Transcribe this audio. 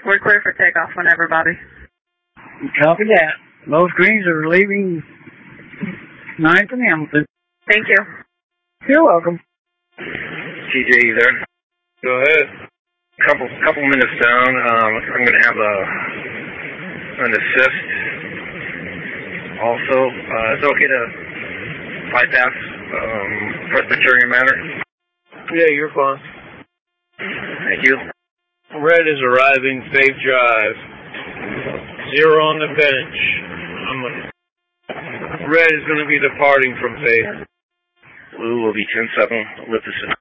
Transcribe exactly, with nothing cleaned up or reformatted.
We're clear for takeoff whenever, Bobby. Copy that. Those greens are leaving ninth and Hamilton. Thank you. You're welcome. T J, you there? Go ahead. Couple couple minutes down. Um, I'm going to have a an assist. Also, uh, it's okay to bypass um, Presbyterian Manor? Yeah, you're fine. Thank you. Red is arriving, safe drive. Zero on the bench. I'm a, Red is going to be departing from Faith. Blue will be ten seven, Olympus.